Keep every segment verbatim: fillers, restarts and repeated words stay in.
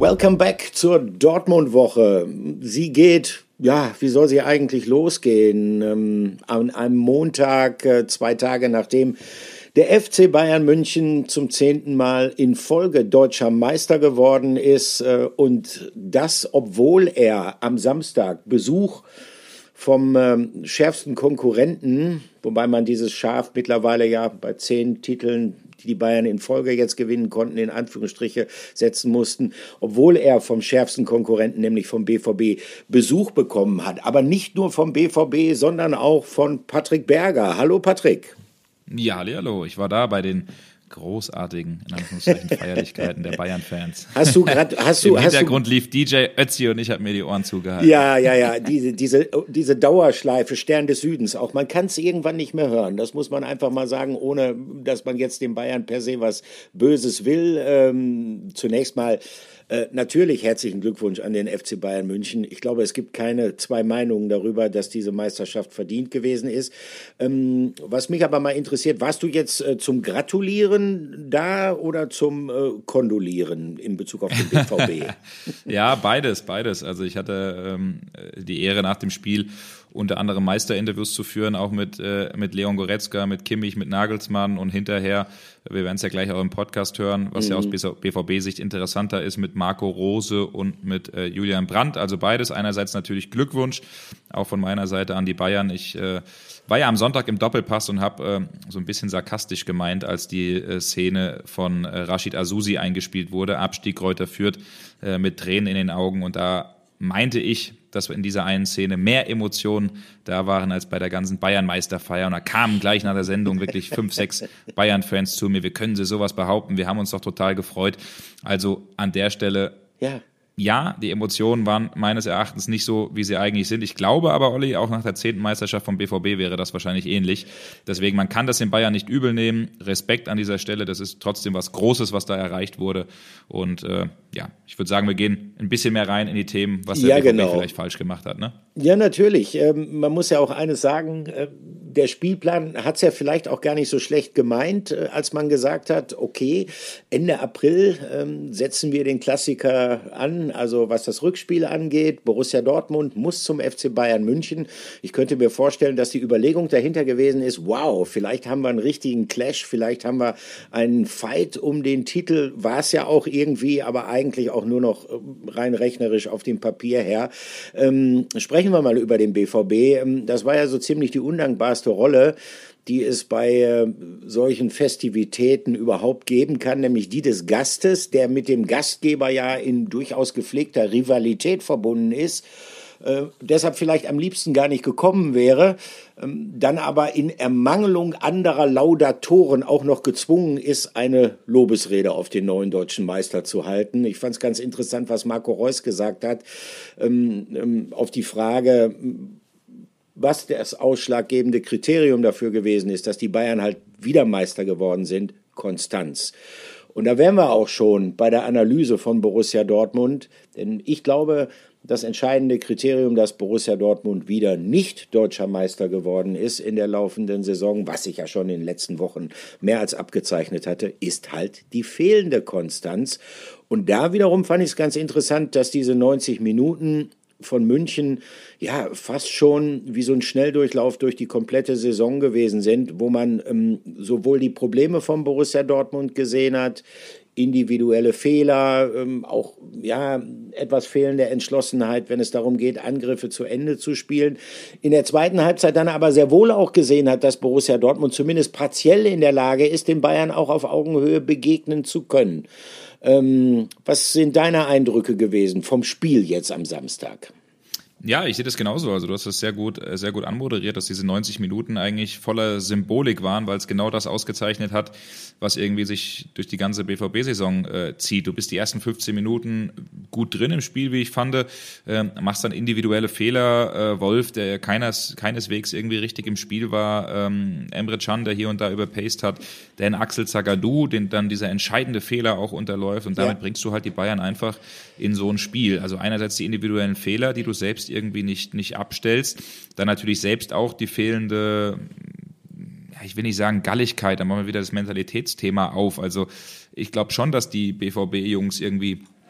Welcome back zur Dortmund-Woche. Sie geht, ja, wie soll sie eigentlich losgehen? Ähm, an einem Montag, äh, zwei Tage nachdem der F C Bayern München zum zehnten Mal in Folge deutscher Meister geworden ist äh, und das, obwohl er am Samstag Besuch vom ähm, schärfsten Konkurrenten, wobei man dieses Schaf mittlerweile ja bei zehn Titeln, die die Bayern in Folge jetzt gewinnen konnten, in Anführungsstriche setzen mussten, obwohl er vom schärfsten Konkurrenten, nämlich vom B V B, Besuch bekommen hat. Aber nicht nur vom B V B, sondern auch von Patrick Berger. Hallo Patrick. Ja, hallo, ich war da bei den großartigen, in Anführungszeichen, Feierlichkeiten der Bayern-Fans. Hast du gerade, hast du, Im hast Hintergrund du, lief D J Ötzi und ich habe mir die Ohren zugehalten. Ja, ja, ja, diese, diese, diese Dauerschleife, Stern des Südens auch. Man kann es irgendwann nicht mehr hören. Das muss man einfach mal sagen, ohne dass man jetzt den Bayern per se was Böses will. Ähm, zunächst mal Äh, natürlich herzlichen Glückwunsch an den F C Bayern München. Ich glaube, es gibt keine zwei Meinungen darüber, dass diese Meisterschaft verdient gewesen ist. Ähm, was mich aber mal interessiert, warst du jetzt äh, zum Gratulieren da oder zum äh, Kondolieren in Bezug auf den B V B? Ja, beides, beides. Also ich hatte ähm, die Ehre, nach dem Spiel unter anderem Meisterinterviews zu führen, auch mit, äh, mit Leon Goretzka, mit Kimmich, mit Nagelsmann und hinterher, wir werden es ja gleich auch im Podcast hören, was mhm. ja aus B V B-Sicht interessanter ist, mit Marco Rose und mit äh, Julian Brandt. Also beides. Einerseits natürlich Glückwunsch, auch von meiner Seite an die Bayern. Ich äh, war ja am Sonntag im Doppelpass und habe äh, so ein bisschen sarkastisch gemeint, als die äh, Szene von äh, Rashid Azusi eingespielt wurde, Abstieg Greuther Fürth, äh, mit Tränen in den Augen. Und da meinte ich, dass in dieser einen Szene mehr Emotionen da waren als bei der ganzen Bayern-Meisterfeier. Und da kamen gleich nach der Sendung wirklich fünf, sechs Bayern-Fans zu mir. Wir können sie sowas behaupten. Wir haben uns doch total gefreut. Also an der Stelle, ja, ja, die Emotionen waren meines Erachtens nicht so, wie sie eigentlich sind. Ich glaube aber, Olli, auch nach der zehnten Meisterschaft vom B V B wäre das wahrscheinlich ähnlich. Deswegen, man kann das den Bayern nicht übel nehmen. Respekt an dieser Stelle. Das ist trotzdem was Großes, was da erreicht wurde. Und äh, ja, ich würde sagen, wir gehen ein bisschen mehr rein in die Themen, was der ja, B V B genau. vielleicht falsch gemacht hat, ne? Ja, natürlich. Ähm, man muss ja auch eines sagen, äh, der Spielplan hat es ja vielleicht auch gar nicht so schlecht gemeint, äh, als man gesagt hat, okay, Ende April ähm, setzen wir den Klassiker an, also was das Rückspiel angeht. Borussia Dortmund muss zum F C Bayern München. Ich könnte mir vorstellen, dass die Überlegung dahinter gewesen ist, wow, vielleicht haben wir einen richtigen Clash, vielleicht haben wir einen Fight um den Titel, war es ja auch irgendwie, aber eigentlich auch nur noch rein rechnerisch auf dem Papier her. Ähm, sprechen wir mal über den B V B. Das war ja so ziemlich die undankbarste Rolle, die es bei äh, solchen Festivitäten überhaupt geben kann, nämlich die des Gastes, der mit dem Gastgeber ja in durchaus gepflegter Rivalität verbunden ist, äh, deshalb vielleicht am liebsten gar nicht gekommen wäre, ähm, dann aber in Ermangelung anderer Laudatoren auch noch gezwungen ist, eine Lobesrede auf den neuen deutschen Meister zu halten. Ich fand es ganz interessant, was Marco Reus gesagt hat, ähm, ähm, auf die Frage, was das ausschlaggebende Kriterium dafür gewesen ist, dass die Bayern halt wieder Meister geworden sind: Konstanz. Und da wären wir auch schon bei der Analyse von Borussia Dortmund, denn ich glaube, das entscheidende Kriterium, dass Borussia Dortmund wieder nicht deutscher Meister geworden ist in der laufenden Saison, was sich ja schon in den letzten Wochen mehr als abgezeichnet hatte, ist halt die fehlende Konstanz. Und da wiederum fand ich es ganz interessant, dass diese neunzig Minuten von München ja fast schon wie so ein Schnelldurchlauf durch die komplette Saison gewesen sind, wo man ähm, sowohl die Probleme von Borussia Dortmund gesehen hat, individuelle Fehler, ähm, auch ja etwas fehlende Entschlossenheit, wenn es darum geht, Angriffe zu Ende zu spielen. In der zweiten Halbzeit dann aber sehr wohl auch gesehen hat, dass Borussia Dortmund zumindest partiell in der Lage ist, den Bayern auch auf Augenhöhe begegnen zu können. Ähm, was sind deine Eindrücke gewesen vom Spiel jetzt am Samstag? Ja, ich sehe das genauso. Also du hast das sehr gut, sehr gut anmoderiert, dass diese neunzig Minuten eigentlich voller Symbolik waren, weil es genau das ausgezeichnet hat, was irgendwie sich durch die ganze B V B-Saison äh, zieht. Du bist die ersten fünfzehn Minuten gut drin im Spiel, wie ich fand, äh, machst dann individuelle Fehler. Äh, Wolf, der keines, keineswegs irgendwie richtig im Spiel war, ähm, Emre Can, der hier und da überpaced hat, dann Axel Zagadou, den dann dieser entscheidende Fehler auch unterläuft, und damit ja. bringst du halt die Bayern einfach in so ein Spiel. Also einerseits die individuellen Fehler, die du selbst irgendwie nicht, nicht abstellst, dann natürlich selbst auch die fehlende, ja, ich will nicht sagen Galligkeit, dann machen wir wieder das Mentalitätsthema auf. Also ich glaube schon, dass die B V B-Jungs irgendwie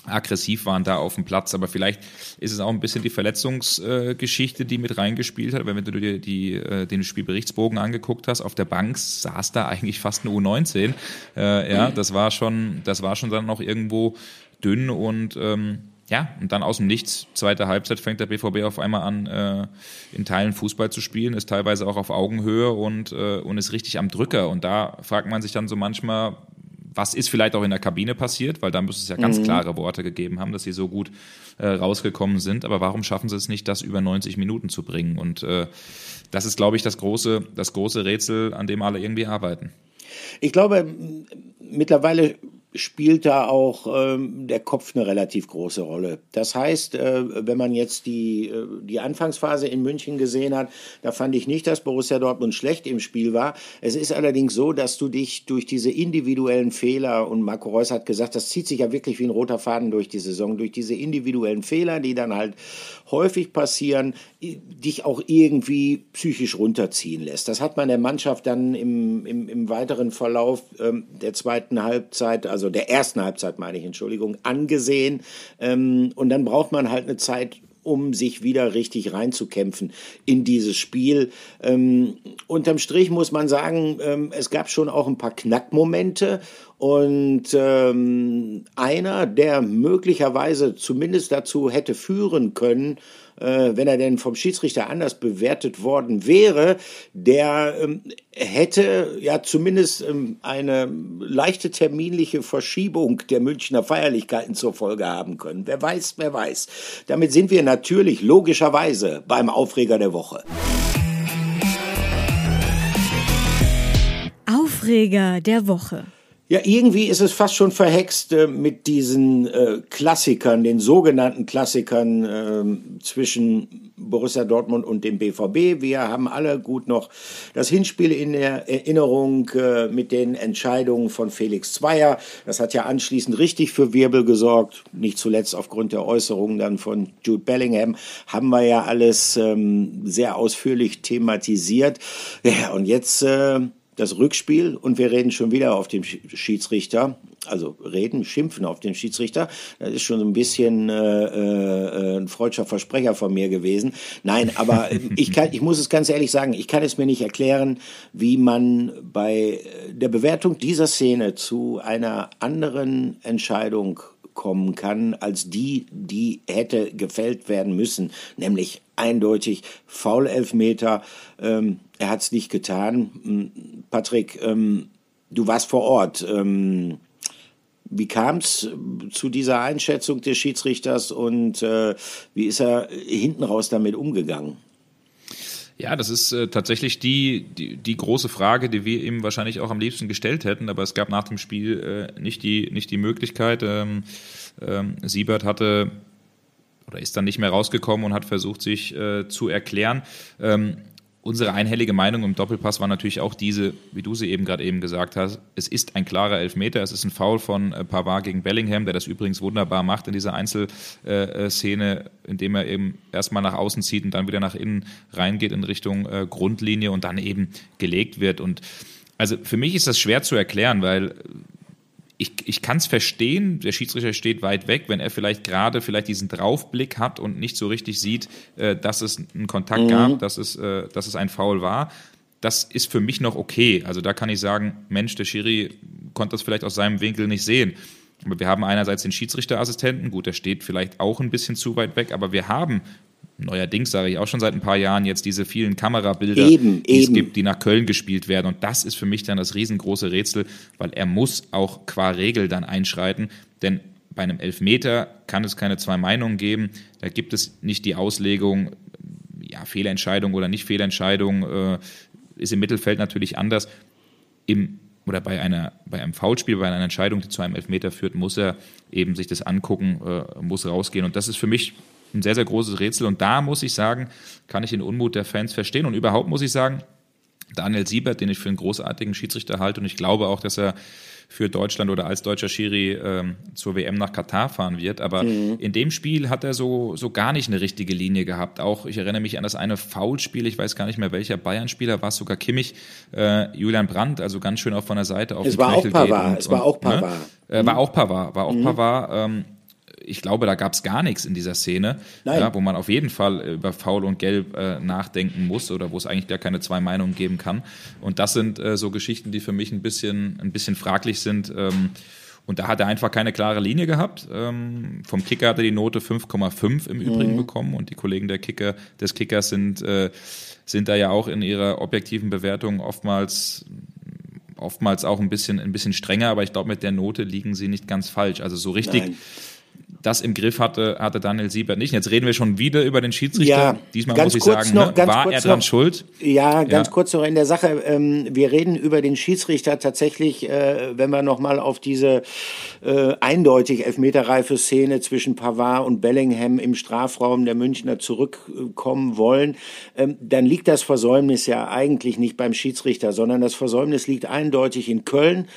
aggressiv waren da auf dem Platz, aber vielleicht ist es auch ein bisschen die Verletzungsgeschichte, äh, die mit reingespielt hat, weil wenn du dir die, äh, den Spielberichtsbogen angeguckt hast, auf der Bank saß da eigentlich fast eine U neunzehn, äh, ja, das war schon, das war schon dann noch irgendwo dünn und ähm, ja, und dann aus dem Nichts, zweite Halbzeit fängt der B V B auf einmal an, äh, in Teilen Fußball zu spielen, ist teilweise auch auf Augenhöhe und, äh, und ist richtig am Drücker und da fragt man sich dann so manchmal, was ist vielleicht auch in der Kabine passiert, weil da müsste es ja ganz mhm. klare Worte gegeben haben, dass sie so gut äh, rausgekommen sind. Aber warum schaffen sie es nicht, das über neunzig Minuten zu bringen? Und äh, das ist, glaube ich, das große, das große Rätsel, an dem alle irgendwie arbeiten. Ich glaube, mittlerweile spielt da auch ähm, der Kopf eine relativ große Rolle. Das heißt, äh, wenn man jetzt die, äh, die Anfangsphase in München gesehen hat, da fand ich nicht, dass Borussia Dortmund schlecht im Spiel war. Es ist allerdings so, dass du dich durch diese individuellen Fehler, und Marco Reus hat gesagt, das zieht sich ja wirklich wie ein roter Faden durch die Saison, durch diese individuellen Fehler, die dann halt häufig passieren, dich auch irgendwie psychisch runterziehen lässt. Das hat man der Mannschaft dann im, im, im weiteren Verlauf ähm, der zweiten Halbzeit, also der ersten Halbzeit meine ich, Entschuldigung, angesehen. Ähm, und dann braucht man halt eine Zeit, um sich wieder richtig reinzukämpfen in dieses Spiel. Ähm, unterm Strich muss man sagen, ähm, es gab schon auch ein paar Knackmomente und ähm, einer, der möglicherweise zumindest dazu hätte führen können, äh, wenn er denn vom Schiedsrichter anders bewertet worden wäre, der ähm, hätte ja zumindest ähm, eine leichte terminliche Verschiebung der Münchner Feierlichkeiten zur Folge haben können. Wer weiß, wer weiß. Damit sind wir natürlich logischerweise beim Aufreger der Woche. Aufreger der Woche. Ja, irgendwie ist es fast schon verhext äh, mit diesen äh, Klassikern, den sogenannten Klassikern äh, zwischen Borussia Dortmund und dem B V B. Wir haben alle gut noch das Hinspiel in der Erinnerung äh, mit den Entscheidungen von Felix Zweier. Das hat ja anschließend richtig für Wirbel gesorgt. Nicht zuletzt aufgrund der Äußerungen dann von Jude Bellingham haben wir ja alles ähm, sehr ausführlich thematisiert. Ja, und jetzt äh, das Rückspiel und wir reden schon wieder auf den Schiedsrichter, also reden, schimpfen auf den Schiedsrichter. Das ist schon so ein bisschen äh, äh, ein freudscher Versprecher von mir gewesen. Nein, aber ich kann, ich muss es ganz ehrlich sagen, ich kann es mir nicht erklären, wie man bei der Bewertung dieser Szene zu einer anderen Entscheidung kommen kann, als die, die hätte gefällt werden müssen, nämlich eindeutig Foul-Elfmeter. Ähm, er hat es nicht getan. Patrick, ähm, du warst vor Ort. Ähm, wie kam es zu dieser Einschätzung des Schiedsrichters und äh, wie ist er hinten raus damit umgegangen? Ja, das ist äh, tatsächlich die, die die große Frage, die wir ihm wahrscheinlich auch am liebsten gestellt hätten, aber es gab nach dem Spiel äh, nicht die nicht die Möglichkeit. Ähm, ähm, Siebert hatte oder ist dann nicht mehr rausgekommen und hat versucht, sich äh, zu erklären. Ähm, unsere einhellige Meinung im Doppelpass war natürlich auch diese, wie du sie eben gerade eben gesagt hast, es ist ein klarer Elfmeter, es ist ein Foul von äh, Pavard gegen Bellingham, der das übrigens wunderbar macht in dieser Einzelszene, äh, indem er eben erstmal nach außen zieht und dann wieder nach innen reingeht in Richtung äh, Grundlinie und dann eben gelegt wird. Und also für mich ist das schwer zu erklären, weil Ich, ich kann es verstehen, der Schiedsrichter steht weit weg, wenn er vielleicht gerade vielleicht diesen Draufblick hat und nicht so richtig sieht, äh, dass es einen Kontakt mhm. gab, dass es, äh, dass es ein Foul war. Das ist für mich noch okay. Also da kann ich sagen, Mensch, der Schiri konnte das vielleicht aus seinem Winkel nicht sehen. Aber wir haben einerseits den Schiedsrichterassistenten, gut, der steht vielleicht auch ein bisschen zu weit weg, aber wir haben neuerdings, sage ich auch schon seit ein paar Jahren, jetzt diese vielen Kamerabilder, eben, die eben. es gibt, die nach Köln gespielt werden. Und das ist für mich dann das riesengroße Rätsel, weil er muss auch qua Regel dann einschreiten. Denn bei einem Elfmeter kann es keine zwei Meinungen geben. Da gibt es nicht die Auslegung, ja, Fehlentscheidung oder nicht Fehlentscheidung, äh, ist im Mittelfeld natürlich anders. Im oder bei einer bei einem Foulspiel, bei einer Entscheidung, die zu einem Elfmeter führt, muss er eben sich das angucken, äh, muss rausgehen. Und das ist für mich ein sehr, sehr großes Rätsel. Und da muss ich sagen, kann ich den Unmut der Fans verstehen. Und überhaupt muss ich sagen, Daniel Siebert, den ich für einen großartigen Schiedsrichter halte, und ich glaube auch, dass er für Deutschland oder als deutscher Schiri ähm, zur W M nach Katar fahren wird. Aber mhm. in dem Spiel hat er so, so gar nicht eine richtige Linie gehabt. Auch, ich erinnere mich an das eine Foulspiel, ich weiß gar nicht mehr welcher Bayern-Spieler, war es sogar Kimmich, äh, Julian Brandt, also ganz schön auch von der Seite auf es den war Knöchel auch Pavard, geht. Und, es war auch Pavard. Ne? Äh, war auch Pavard, war auch mhm. Pavard. Ähm, ich glaube, da gab es gar nichts in dieser Szene, ja, wo man auf jeden Fall über Foul und Gelb äh, nachdenken muss oder wo es eigentlich gar keine zwei Meinungen geben kann. Und das sind äh, so Geschichten, die für mich ein bisschen, ein bisschen fraglich sind. Ähm, und da hat er einfach keine klare Linie gehabt. Ähm, vom Kicker hat er die Note fünf Komma fünf im Übrigen mhm. bekommen und die Kollegen der Kicker, des Kickers sind, äh, sind da ja auch in ihrer objektiven Bewertung oftmals oftmals auch ein bisschen, ein bisschen strenger, aber ich glaube, mit der Note liegen sie nicht ganz falsch. Also so richtig Nein. das im Griff hatte, hatte Daniel Siebert nicht. Jetzt reden wir schon wieder über den Schiedsrichter. Ja, Diesmal muss ich sagen, noch, ne, war er dran noch, schuld? Ja, ganz ja. kurz noch in der Sache. Ähm, wir reden über den Schiedsrichter tatsächlich, äh, wenn wir nochmal auf diese äh, eindeutig elfmeterreife Szene zwischen Pavard und Bellingham im Strafraum der Münchner zurückkommen wollen, ähm, dann liegt das Versäumnis ja eigentlich nicht beim Schiedsrichter, sondern das Versäumnis liegt eindeutig in Köln.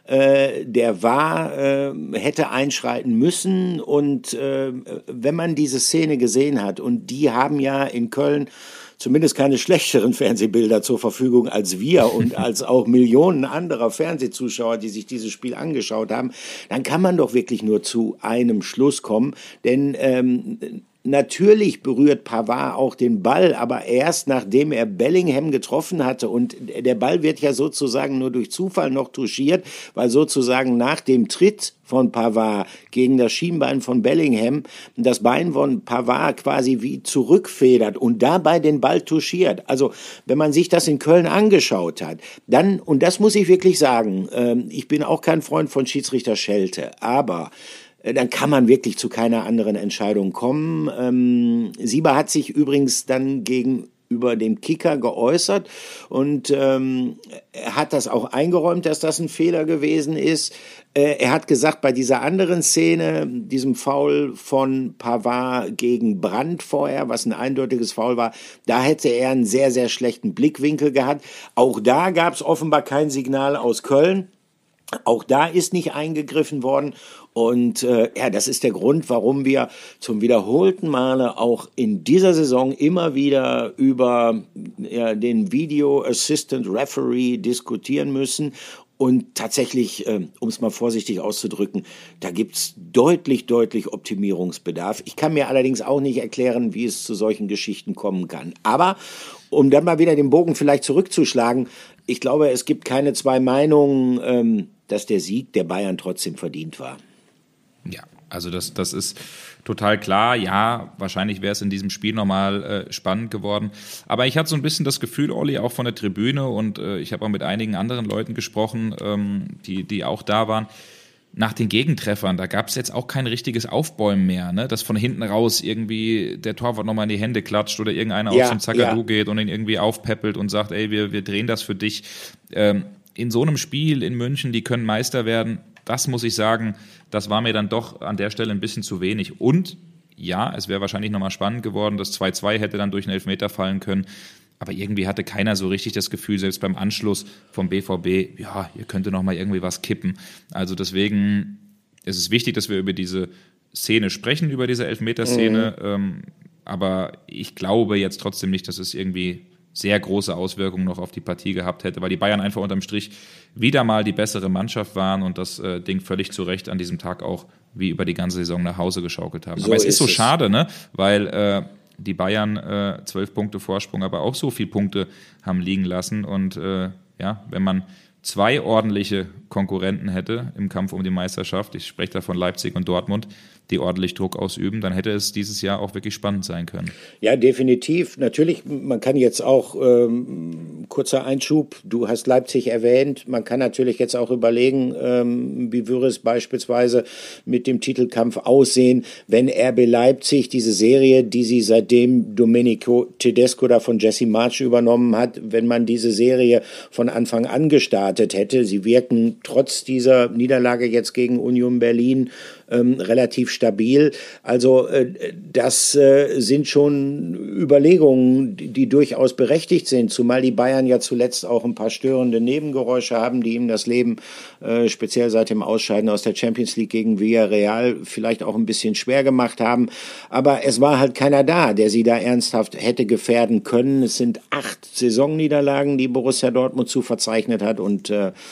Äh, der V A R äh, hätte einschreiten müssen und äh, wenn man diese Szene gesehen hat und die haben ja in Köln zumindest keine schlechteren Fernsehbilder zur Verfügung als wir und als auch Millionen anderer Fernsehzuschauer, die sich dieses Spiel angeschaut haben, dann kann man doch wirklich nur zu einem Schluss kommen, denn ähm, natürlich berührt Pavard auch den Ball, aber erst nachdem er Bellingham getroffen hatte und der Ball wird ja sozusagen nur durch Zufall noch touchiert, weil sozusagen nach dem Tritt von Pavard gegen das Schienbein von Bellingham das Bein von Pavard quasi wie zurückfedert und dabei den Ball touchiert. Also wenn man sich das in Köln angeschaut hat, dann, und das muss ich wirklich sagen, ich bin auch kein Freund von Schiedsrichter Schelte, aber dann kann man wirklich zu keiner anderen Entscheidung kommen. Ähm, Sieber hat sich übrigens dann gegenüber dem Kicker geäußert und ähm, er hat das auch eingeräumt, dass das ein Fehler gewesen ist. Äh, er hat gesagt, bei dieser anderen Szene, diesem Foul von Pavard gegen Brandt vorher, was ein eindeutiges Foul war, da hätte er einen sehr, sehr schlechten Blickwinkel gehabt. Auch da gab es offenbar kein Signal aus Köln. Auch da ist nicht eingegriffen worden. Und äh, ja, das ist der Grund, warum wir zum wiederholten Male auch in dieser Saison immer wieder über ja, den Video Assistant Referee diskutieren müssen. Und tatsächlich, äh, um es mal vorsichtig auszudrücken, da gibt's deutlich, deutlich Optimierungsbedarf. Ich kann mir allerdings auch nicht erklären, wie es zu solchen Geschichten kommen kann. Aber um dann mal wieder den Bogen vielleicht zurückzuschlagen, ich glaube, es gibt keine zwei Meinungen, ähm, dass der Sieg der Bayern trotzdem verdient war. Ja, also das, das ist total klar. Ja, wahrscheinlich wäre es in diesem Spiel nochmal äh, spannend geworden. Aber ich hatte so ein bisschen das Gefühl, Olli, auch von der Tribüne und äh, ich habe auch mit einigen anderen Leuten gesprochen, ähm, die, die auch da waren. Nach den Gegentreffern, da gab es jetzt auch kein richtiges Aufbäumen mehr, ne? Dass von hinten raus irgendwie der Torwart nochmal in die Hände klatscht oder irgendeiner ja, aus dem Zagadou ja. geht und ihn irgendwie aufpäppelt und sagt, ey, wir, wir drehen das für dich. Ähm, in so einem Spiel in München, die können Meister werden, das muss ich sagen, das war mir dann doch an der Stelle ein bisschen zu wenig. Und ja, es wäre wahrscheinlich nochmal spannend geworden, das zwei zwei hätte dann durch einen Elfmeter fallen können. Aber irgendwie hatte keiner so richtig das Gefühl, selbst beim Anschluss vom B V B, ja, hier könnte nochmal irgendwie was kippen. Also deswegen ist es wichtig, dass wir über diese Szene sprechen, über diese Elfmeterszene. Mhm. Ähm, aber ich glaube jetzt trotzdem nicht, dass es irgendwie sehr große Auswirkungen noch auf die Partie gehabt hätte, weil die Bayern einfach unterm Strich wieder mal die bessere Mannschaft waren und das äh, Ding völlig zu Recht an diesem Tag auch wie über die ganze Saison nach Hause geschaukelt haben. So aber es ist, ist so es. schade, ne? Weil äh, die Bayern äh, zwölf Punkte Vorsprung, aber auch so viele Punkte haben liegen lassen und äh, ja, wenn man zwei ordentliche Konkurrenten hätte im Kampf um die Meisterschaft, ich spreche da von Leipzig und Dortmund, die ordentlich Druck ausüben, dann hätte es dieses Jahr auch wirklich spannend sein können. Ja, definitiv. Natürlich, man kann jetzt auch, ähm, kurzer Einschub, du hast Leipzig erwähnt, man kann natürlich jetzt auch überlegen, ähm, wie würde es beispielsweise mit dem Titelkampf aussehen, wenn R B Leipzig diese Serie, die sie seitdem Domenico Tedesco da von Jesse Marsch übernommen hat, wenn man diese Serie von Anfang an gestartet hätte. Sie wirken trotz dieser Niederlage jetzt gegen Union Berlin Ähm, relativ stabil. Also äh, das äh, sind schon Überlegungen, die, die durchaus berechtigt sind, zumal die Bayern ja zuletzt auch ein paar störende Nebengeräusche haben, die ihm das Leben äh, speziell seit dem Ausscheiden aus der Champions League gegen Villarreal vielleicht auch ein bisschen schwer gemacht haben. Aber es war halt keiner da, der sie da ernsthaft hätte gefährden können. Es sind acht Saisonniederlagen, die Borussia Dortmund zu verzeichnet hat und äh,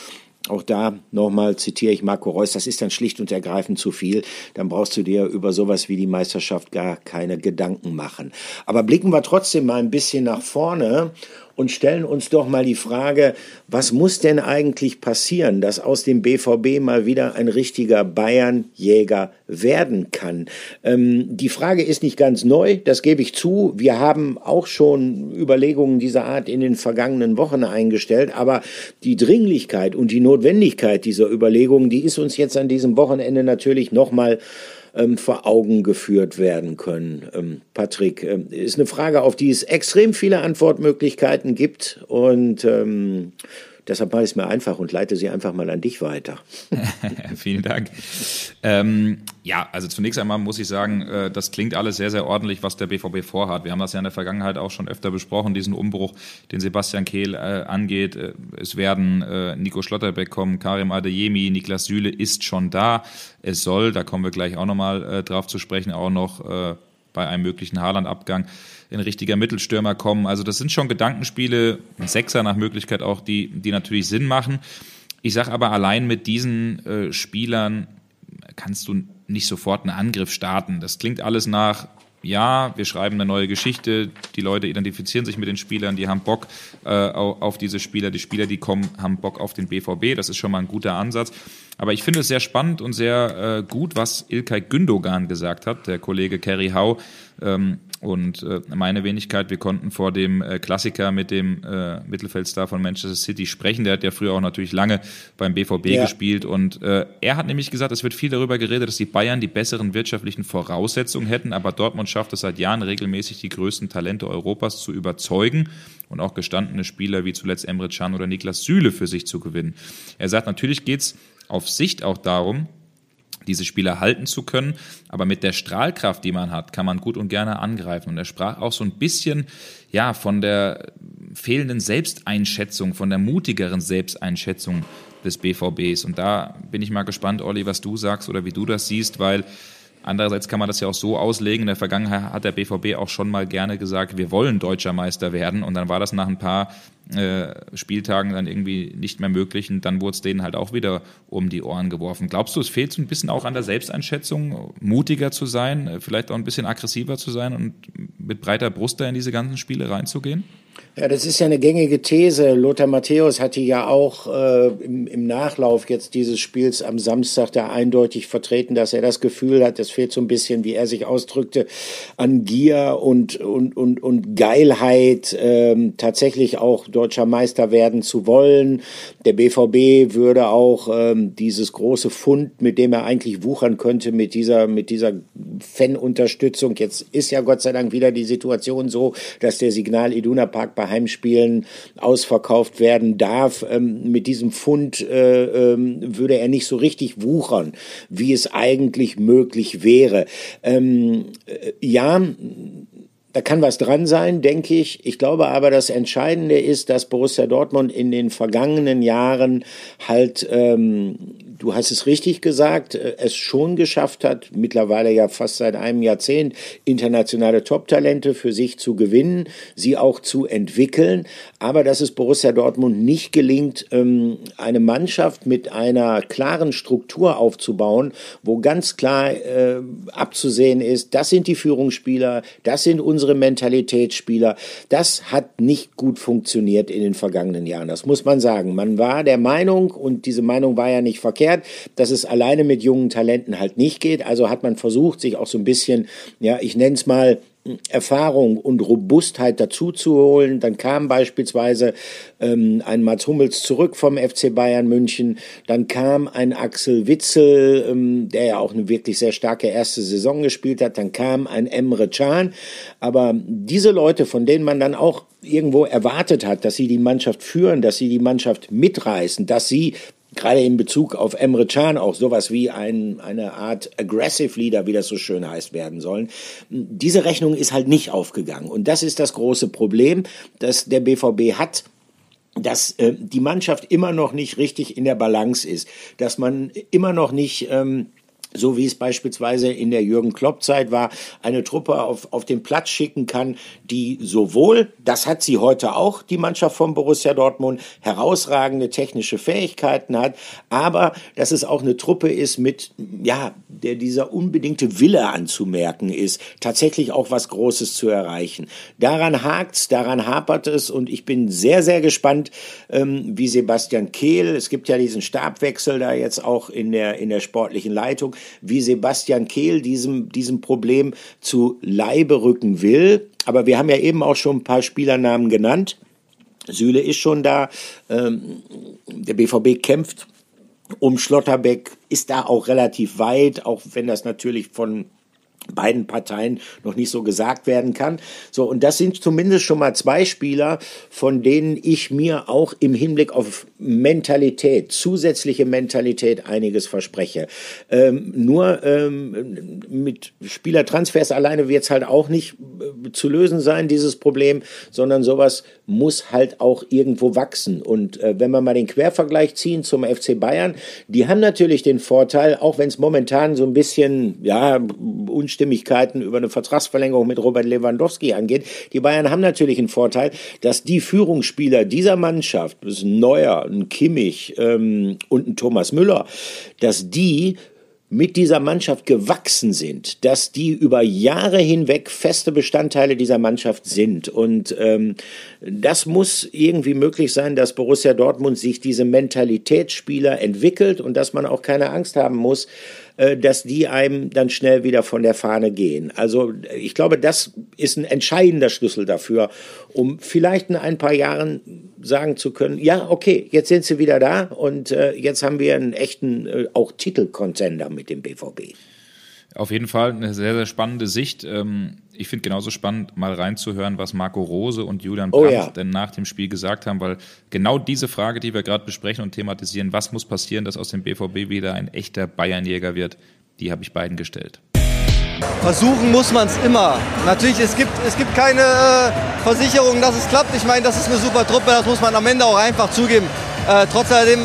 auch da nochmal zitiere ich Marco Reus, das ist dann schlicht und ergreifend zu viel. Dann brauchst du dir über sowas wie die Meisterschaft gar keine Gedanken machen. Aber blicken wir trotzdem mal ein bisschen nach vorne und stellen uns doch mal die Frage, was muss denn eigentlich passieren, dass aus dem B V B mal wieder ein richtiger Bayern-Jäger werden kann? Ähm, die Frage ist nicht ganz neu, das gebe ich zu. Wir haben auch schon Überlegungen dieser Art in den vergangenen Wochen eingestellt, aber die Dringlichkeit und die Notwendigkeit dieser Überlegungen, die ist uns jetzt an diesem Wochenende natürlich nochmal Ähm, vor Augen geführt werden können. Ähm, Patrick, ähm, ist eine Frage, auf die es extrem viele Antwortmöglichkeiten gibt und ähm, deshalb mache ich es mir einfach und leite sie einfach mal an dich weiter. Vielen Dank. Ähm, ja, also zunächst einmal muss ich sagen, äh, das klingt alles sehr, sehr ordentlich, was der B V B vorhat. Wir haben das ja in der Vergangenheit auch schon öfter besprochen, diesen Umbruch, den Sebastian Kehl äh, angeht. Äh, es werden äh, Nico Schlotterbeck kommen, Karim Adeyemi, Niklas Süle ist schon da. Es soll, da kommen wir gleich auch nochmal äh, drauf zu sprechen, auch noch äh, bei einem möglichen Haaland-Abgang ein richtiger Mittelstürmer kommen. Also das sind schon Gedankenspiele, ein Sechser nach Möglichkeit auch, die, die natürlich Sinn machen. Ich sage aber, allein mit diesen äh, Spielern kannst du nicht sofort einen Angriff starten. Das klingt alles nach, ja, wir schreiben eine neue Geschichte, die Leute identifizieren sich mit den Spielern, die haben Bock äh, auf diese Spieler, die Spieler, die kommen, haben Bock auf den B V B, das ist schon mal ein guter Ansatz. Aber ich finde es sehr spannend und sehr äh, gut, was İlkay Gündoğan gesagt hat, der Kollege Kerry Hau ähm, und äh, meine Wenigkeit. Wir konnten vor dem äh, Klassiker mit dem äh, Mittelfeldstar von Manchester City sprechen. Der hat ja früher auch natürlich lange beim B V B ja. gespielt und äh, er hat nämlich gesagt, es wird viel darüber geredet, dass die Bayern die besseren wirtschaftlichen Voraussetzungen hätten, aber Dortmund schafft es seit Jahren regelmäßig, die größten Talente Europas zu überzeugen und auch gestandene Spieler wie zuletzt Emre Can oder Niklas Süle für sich zu gewinnen. Er sagt, natürlich geht's auf Sicht auch darum, diese Spieler halten zu können, aber mit der Strahlkraft, die man hat, kann man gut und gerne angreifen. Und er sprach auch so ein bisschen, ja, von der fehlenden Selbsteinschätzung, von der mutigeren Selbsteinschätzung des B V Bs. Und da bin ich mal gespannt, Olli, was du sagst oder wie du das siehst, weil andererseits kann man das ja auch so auslegen. In der Vergangenheit hat der B V B auch schon mal gerne gesagt, wir wollen deutscher Meister werden. Und dann war das nach ein paar äh, Spieltagen dann irgendwie nicht mehr möglich. Und dann wurde es denen halt auch wieder um die Ohren geworfen. Glaubst du, es fehlt so ein bisschen auch an der Selbsteinschätzung, mutiger zu sein, vielleicht auch ein bisschen aggressiver zu sein und mit breiter Brust da in diese ganzen Spiele reinzugehen? Ja, das ist ja eine gängige These. Lothar Matthäus hatte ja auch äh, im, im Nachlauf jetzt dieses Spiels am Samstag da eindeutig vertreten, dass er das Gefühl hat, es fehlt so ein bisschen, wie er sich ausdrückte, an Gier und und und und Geilheit, ähm, tatsächlich auch deutscher Meister werden zu wollen. Der B V B würde auch ähm, dieses große Fund, mit dem er eigentlich wuchern könnte, mit dieser mit dieser Fanunterstützung. Jetzt ist ja Gott sei Dank wieder die Situation so, dass der Signal Iduna Park bei Heimspielen ausverkauft werden darf. Ähm, mit diesem Fund äh, ähm, würde er nicht so richtig wuchern, wie es eigentlich möglich wäre. Ähm, äh, ja, da kann was dran sein, denke ich. Ich glaube aber, das Entscheidende ist, dass Borussia Dortmund in den vergangenen Jahren halt, ähm, du hast es richtig gesagt, es schon geschafft hat, mittlerweile ja fast seit einem Jahrzehnt, internationale Top-Talente für sich zu gewinnen, sie auch zu entwickeln, aber dass es Borussia Dortmund nicht gelingt, eine Mannschaft mit einer klaren Struktur aufzubauen, wo ganz klar äh, abzusehen ist, das sind die Führungsspieler, das sind unsere Mentalitätsspieler. Das hat nicht gut funktioniert in den vergangenen Jahren, das muss man sagen. Man war der Meinung, und diese Meinung war ja nicht verkehrt, dass es alleine mit jungen Talenten halt nicht geht. Also hat man versucht, sich auch so ein bisschen, ja, ich nenne es mal, Erfahrung und Robustheit dazu zu holen. Dann kam beispielsweise ähm, ein Mats Hummels zurück vom F C Bayern München. Dann kam ein Axel Witsel, ähm, der ja auch eine wirklich sehr starke erste Saison gespielt hat. Dann kam ein Emre Can. Aber diese Leute, von denen man dann auch irgendwo erwartet hat, dass sie die Mannschaft führen, dass sie die Mannschaft mitreißen, dass sie gerade in Bezug auf Emre Can auch sowas wie ein, eine Art Aggressive Leader, wie das so schön heißt, werden sollen. Diese Rechnung ist halt nicht aufgegangen. Und das ist das große Problem, das der B V B hat, dass äh, die Mannschaft immer noch nicht richtig in der Balance ist, dass man immer noch nicht ähm, so wie es beispielsweise in der Jürgen-Klopp-Zeit war, eine Truppe auf, auf den Platz schicken kann, die sowohl, das hat sie heute auch, die Mannschaft von Borussia Dortmund, herausragende technische Fähigkeiten hat, aber dass es auch eine Truppe ist mit, ja, der dieser unbedingte Wille anzumerken ist, tatsächlich auch was Großes zu erreichen. Daran hakt's, daran hapert es und ich bin sehr, sehr gespannt, ähm, wie Sebastian Kehl, es gibt ja diesen Stabwechsel da jetzt auch in der, in der sportlichen Leitung, wie Sebastian Kehl diesem, diesem Problem zu Leibe rücken will. Aber wir haben ja eben auch schon ein paar Spielernamen genannt. Süle ist schon da. Ähm, der B V B kämpft um Schlotterbeck, ist da auch relativ weit, auch wenn das natürlich von beiden Parteien noch nicht so gesagt werden kann. So, und das sind zumindest schon mal zwei Spieler, von denen ich mir auch im Hinblick auf Mentalität, zusätzliche Mentalität einiges verspreche. Ähm, nur ähm, mit Spielertransfers alleine wird es halt auch nicht äh, zu lösen sein, dieses Problem, sondern sowas muss halt auch irgendwo wachsen. Und äh, wenn wir mal den Quervergleich ziehen zum F C Bayern, die haben natürlich den Vorteil, auch wenn es momentan so ein bisschen, ja, Unstimmigkeiten über eine Vertragsverlängerung mit Robert Lewandowski angeht. Die Bayern haben natürlich einen Vorteil, dass die Führungsspieler dieser Mannschaft, das ist ein Neuer, ein Kimmich ähm, und ein Thomas Müller, dass die mit dieser Mannschaft gewachsen sind, dass die über Jahre hinweg feste Bestandteile dieser Mannschaft sind. Und ähm, das muss irgendwie möglich sein, dass Borussia Dortmund sich diese Mentalitätsspieler entwickelt und dass man auch keine Angst haben muss, äh, dass die einem dann schnell wieder von der Fahne gehen. Also ich glaube, das ist ein entscheidender Schlüssel dafür, um vielleicht in ein paar Jahren sagen zu können, ja, okay, jetzt sind sie wieder da und äh, jetzt haben wir einen echten äh, auch Titelcontender mit dem B V B. Auf jeden Fall eine sehr, sehr spannende Sicht. Ähm, ich finde genauso spannend, mal reinzuhören, was Marco Rose und Julian Brandt oh ja. denn nach dem Spiel gesagt haben, weil genau diese Frage, die wir gerade besprechen und thematisieren, was muss passieren, dass aus dem B V B wieder ein echter Bayernjäger wird, die habe ich beiden gestellt. Versuchen muss man es immer. Natürlich, es gibt, es gibt keine äh, Versicherung, dass es klappt. Ich meine, das ist eine super Truppe, das muss man am Ende auch einfach zugeben. Äh, trotz alledem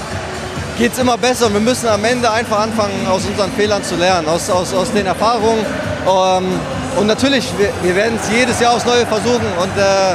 geht es immer besser und wir müssen am Ende einfach anfangen, aus unseren Fehlern zu lernen, aus, aus, aus den Erfahrungen. Ähm, und natürlich, wir, wir werden es jedes Jahr aufs Neue versuchen und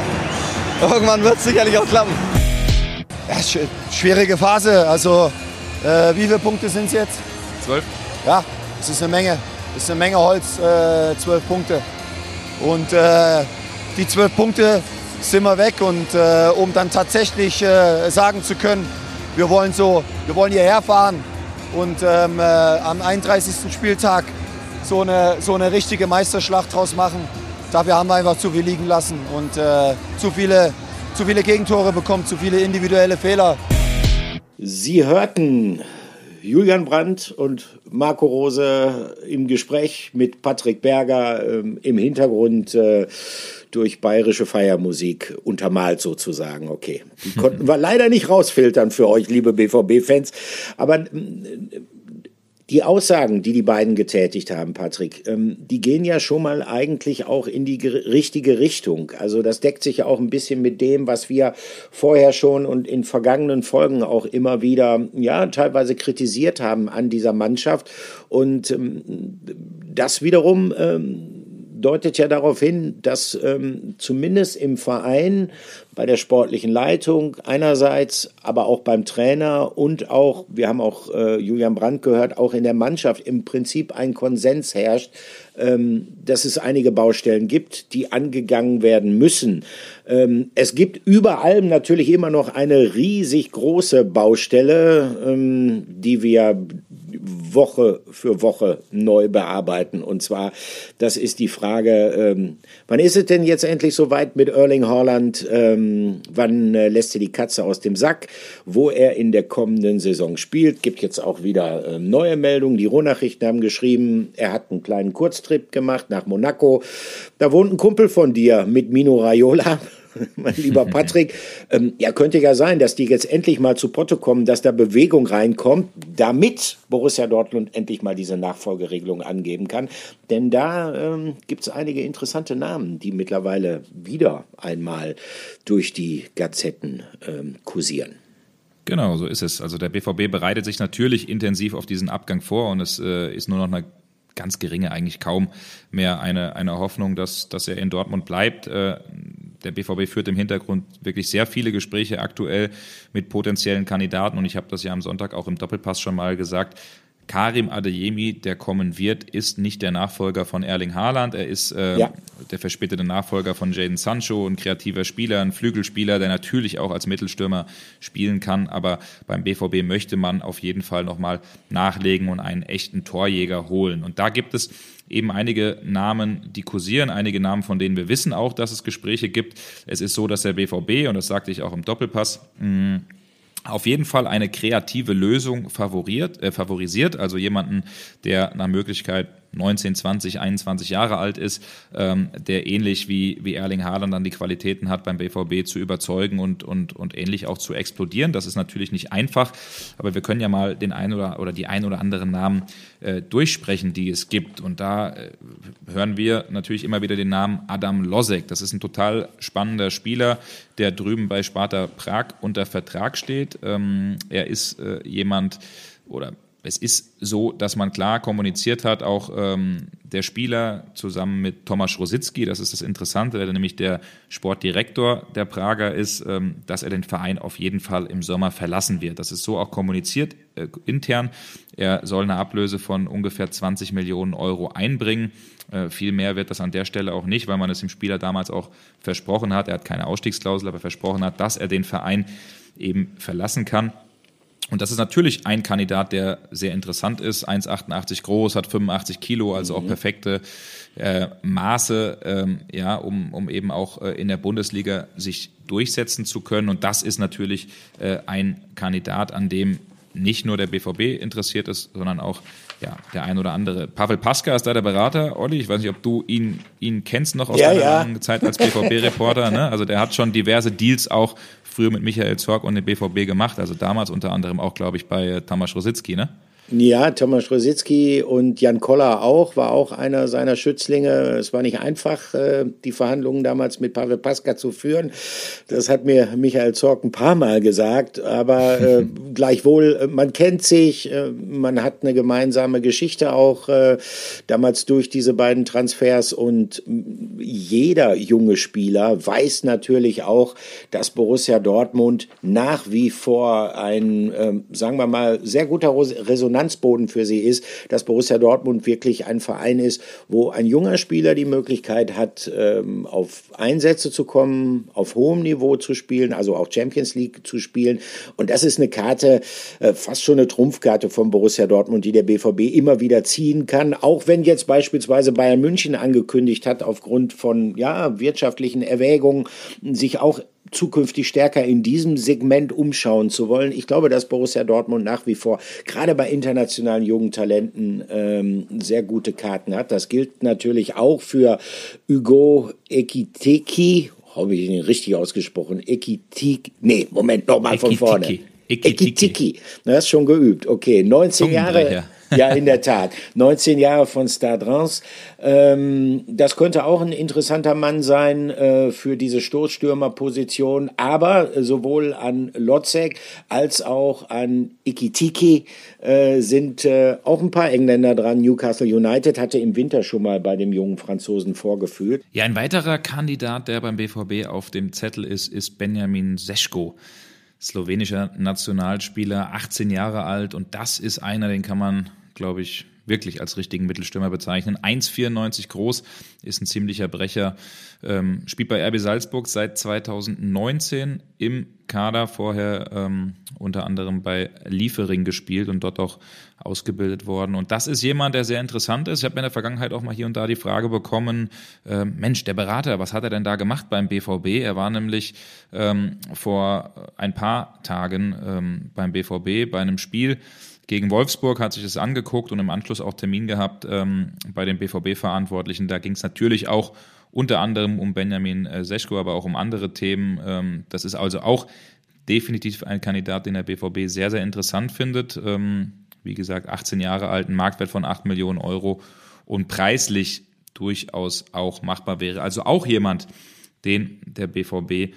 äh, irgendwann wird es sicherlich auch klappen. Ja, sch- schwierige Phase. Also, äh, wie viele Punkte sind es jetzt? Zwölf. Ja, es ist eine Menge. Es ist eine Menge Holz, äh, zwölf Punkte. Und äh, die zwölf Punkte sind wir weg. Und äh, um dann tatsächlich äh, sagen zu können, wir wollen so, wir wollen hierher fahren und ähm, äh, am einunddreißigsten Spieltag so eine, so eine richtige Meisterschlacht draus machen. Dafür haben wir einfach zu viel liegen lassen und äh, zu viele, zu viele Gegentore bekommen, zu viele individuelle Fehler. Sie hörten Julian Brandt und Marco Rose im Gespräch mit Patrick Berger, ähm, im Hintergrund äh, durch bayerische Feiermusik untermalt sozusagen. Okay, die konnten wir leider nicht rausfiltern für euch, liebe B V B-Fans. Aber äh, die Aussagen, die die beiden getätigt haben, Patrick, ähm, die gehen ja schon mal eigentlich auch in die ge- richtige Richtung. Also das deckt sich ja auch ein bisschen mit dem, was wir vorher schon und in vergangenen Folgen auch immer wieder, ja, teilweise kritisiert haben an dieser Mannschaft. Und ähm, das wiederum ähm, deutet ja darauf hin, dass ähm, zumindest im Verein, bei der sportlichen Leitung einerseits, aber auch beim Trainer und auch, wir haben auch äh, Julian Brandt gehört, auch in der Mannschaft im Prinzip ein Konsens herrscht, ähm, dass es einige Baustellen gibt, die angegangen werden müssen. Ähm, es gibt über allem natürlich immer noch eine riesig große Baustelle, ähm, die wir Woche für Woche neu bearbeiten. Und zwar, das ist die Frage, ähm, wann ist es denn jetzt endlich soweit mit Erling Haaland? Ähm, wann äh, lässt er die Katze aus dem Sack? Wo er in der kommenden Saison spielt? Gibt jetzt auch wieder äh, neue Meldungen. Die Ruhrnachrichten haben geschrieben, er hat einen kleinen Kurztrip gemacht nach Monaco. Da wohnt ein Kumpel von dir mit Mino Raiola. Mein lieber Patrick, ähm, ja, könnte ja sein, dass die jetzt endlich mal zu Potte kommen, dass da Bewegung reinkommt, damit Borussia Dortmund endlich mal diese Nachfolgeregelung angeben kann. Denn da ähm, gibt es einige interessante Namen, die mittlerweile wieder einmal durch die Gazetten ähm, kursieren. Genau, so ist es. Also der B V B bereitet sich natürlich intensiv auf diesen Abgang vor und es äh, ist nur noch eine ganz geringe, eigentlich kaum mehr eine, eine Hoffnung, dass, dass er in Dortmund bleibt. Äh, der B V B führt im Hintergrund wirklich sehr viele Gespräche aktuell mit potenziellen Kandidaten und ich habe das ja am Sonntag auch im Doppelpass schon mal gesagt. Karim Adeyemi, der kommen wird, ist nicht der Nachfolger von Erling Haaland. Er ist äh, ja. der verspätete Nachfolger von Jadon Sancho, ein kreativer Spieler, ein Flügelspieler, der natürlich auch als Mittelstürmer spielen kann. Aber beim B V B möchte man auf jeden Fall nochmal nachlegen und einen echten Torjäger holen. Und da gibt es eben einige Namen, die kursieren, einige Namen, von denen wir wissen auch, dass es Gespräche gibt. Es ist so, dass der B V B, und das sagte ich auch im Doppelpass, mh, auf jeden Fall eine kreative Lösung favoriert, äh, favorisiert, also jemanden, der nach Möglichkeit neunzehn, zwanzig, einundzwanzig Jahre alt ist, ähm, der ähnlich wie, wie Erling Haaland dann die Qualitäten hat, beim B V B zu überzeugen und, und, und ähnlich auch zu explodieren. Das ist natürlich nicht einfach, aber wir können ja mal den ein oder, oder die ein oder anderen Namen äh, durchsprechen, die es gibt. Und da äh, hören wir natürlich immer wieder den Namen Adam Losek. Das ist ein total spannender Spieler, der drüben bei Sparta Prag unter Vertrag steht. Ähm, er ist äh, jemand oder es ist so, dass man klar kommuniziert hat, auch ähm, der Spieler zusammen mit Tomasz Rositzky, das ist das Interessante, der nämlich der Sportdirektor der Prager ist, ähm, dass er den Verein auf jeden Fall im Sommer verlassen wird. Das ist so auch kommuniziert äh, intern. Er soll eine Ablöse von ungefähr zwanzig Millionen Euro einbringen. Äh, viel mehr wird das an der Stelle auch nicht, weil man es dem Spieler damals auch versprochen hat. Er hat keine Ausstiegsklausel, aber versprochen hat, dass er den Verein eben verlassen kann. Und das ist natürlich ein Kandidat, der sehr interessant ist, eins Komma achtundachtzig groß, hat fünfundachtzig Kilo, also auch perfekte äh, Maße, ähm, ja, um, um eben auch äh, in der Bundesliga sich durchsetzen zu können. Und das ist natürlich äh, ein Kandidat, an dem nicht nur der B V B interessiert ist, sondern auch ja, der ein oder andere. Pavel Paska ist da der Berater, Olli. Ich weiß nicht, ob du ihn, ihn kennst noch aus ja, deiner ja. langen Zeit als B V B-Reporter. Ne? Also der hat schon diverse Deals auch früher mit Michael Zorc und dem B V B gemacht. Also damals unter anderem auch, glaube ich, bei Tomasz Rositzky, ne? Ja, Tomasz Rositzky und Jan Koller auch, war auch einer seiner Schützlinge. Es war nicht einfach, die Verhandlungen damals mit Pavel Paska zu führen. Das hat mir Michael Zorc ein paar Mal gesagt, aber äh, gleichwohl, man kennt sich, äh, man hat eine gemeinsame Geschichte auch äh, damals durch diese beiden Transfers und jeder junge Spieler weiß natürlich auch, dass Borussia Dortmund nach wie vor ein, äh, sagen wir mal, sehr guter Resonanz Boden für sie ist, dass Borussia Dortmund wirklich ein Verein ist, wo ein junger Spieler die Möglichkeit hat, ähm, auf Einsätze zu kommen, auf hohem Niveau zu spielen, also auch Champions League zu spielen. Und das ist eine Karte, äh, fast schon eine Trumpfkarte von Borussia Dortmund, die der B V B immer wieder ziehen kann. Auch wenn jetzt beispielsweise Bayern München angekündigt hat, aufgrund von ja, wirtschaftlichen Erwägungen, sich auch zukünftig stärker in diesem Segment umschauen zu wollen. Ich glaube, dass Borussia Dortmund nach wie vor gerade bei internationalen jungen Talenten ähm, sehr gute Karten hat. Das gilt natürlich auch für Hugo Ekitike. Habe ich ihn richtig ausgesprochen? Ekitike. Nee, Moment, nochmal von vorne. Ekitike. Das ist schon geübt. Okay, neunzehn Jahre. Ja, in der Tat. neunzehn Jahre von Stade Reims. Ähm, das könnte auch ein interessanter Mann sein äh, für diese Stoßstürmerposition. Aber sowohl an Lozek als auch an Ekitike äh, sind äh, auch ein paar Engländer dran. Newcastle United hatte im Winter schon mal bei dem jungen Franzosen vorgeführt. Ja, ein weiterer Kandidat, der beim B V B auf dem Zettel ist, ist Benjamin Sesko. Slowenischer Nationalspieler, achtzehn Jahre alt. Und das ist einer, den kann man, glaube ich, wirklich als richtigen Mittelstürmer bezeichnen. eins Komma vierundneunzig groß, ist ein ziemlicher Brecher, ähm, spielt bei R B Salzburg seit zweitausendneunzehn im Kader, vorher ähm, unter anderem bei Liefering gespielt und dort auch ausgebildet worden. Und das ist jemand, der sehr interessant ist. Ich habe in der Vergangenheit auch mal hier und da die Frage bekommen, äh, Mensch, der Berater, was hat er denn da gemacht beim B V B? Er war nämlich ähm, vor ein paar Tagen ähm, beim B V B bei einem Spiel gegen Wolfsburg, hat sich das angeguckt und im Anschluss auch Termin gehabt ähm, bei den B V B-Verantwortlichen. Da ging es natürlich auch unter anderem um Benjamin äh, Sesko, aber auch um andere Themen. Ähm, das ist also auch definitiv ein Kandidat, den der B V B sehr, sehr interessant findet. Ähm, wie gesagt, achtzehn Jahre alt, ein Marktwert von acht Millionen Euro und preislich durchaus auch machbar wäre. Also auch jemand, den der B V B